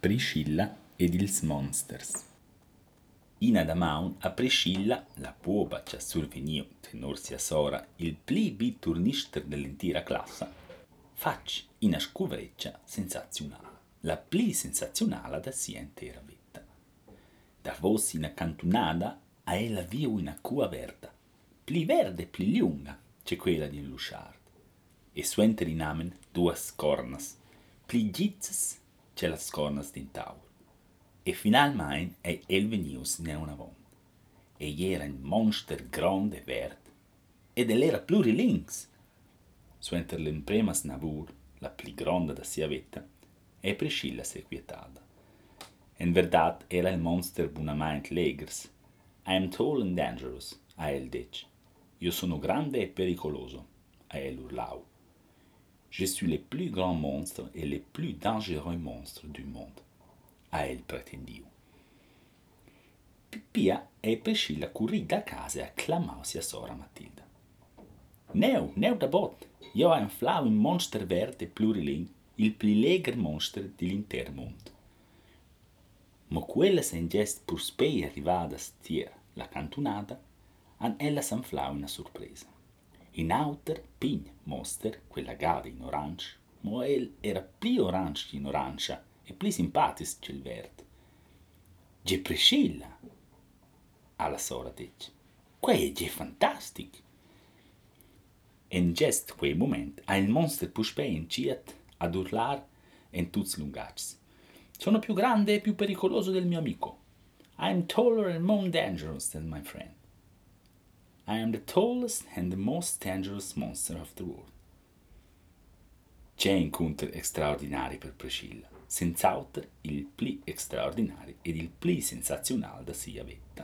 Priscilla ed ils monsters. In Adamaun a Priscilla, la puoba ci ha surveniu tenor sia sora il pli bit turnister dell'intera classa, fac una scuvreccia sensazionale, la pli sensazionale da sia intera vita. Da vos in cantunada a ella viu una cua verda, pli verde e pli lunga c'è quella di un lusciard, e suenter in amen duas cornas, pli gizzes c'è las cornas din taur. E finalmente è el venius ne una von. E era un monster grande e verd. Ed era plurilinks. Suenter l'impremas nabur, la pli grande da sia vetta, e Priscilla si quietada. In verdad era il monster bunament legers. I am tall and dangerous, a el dic. Io sono grande e pericoloso, a el urlau. Je suis le plus grand monstre et le plus dangereux monstre du monde, a el pretendiu. Pia e Priscilla currì da casa e acclamò sia sora Matilda. Neu da bot, io ho inflau un monster verde pluriling, il pli leger monster dell'inter mondo. Ma quella se in gest pur spei arrivada stier la cantunada, an ella s'inflau una sorpresa. In auter pign monster, quella gada in orange, ma el era pli orange che in orancia e pli simpatis che il verde. Ge Priscilla, alla sora dice, quei è fantastic. En gest quei moment ha il monster puspei inciat ad urlar en tuts lungacs. Sono più grande e più pericoloso del mio amico. I am taller and more dangerous than my friend. I am the tallest and the most dangerous monster of the world. C'è incontri straordinari per Priscilla, senz'altro il pli straordinario ed il pli sensazionale da sia vetta.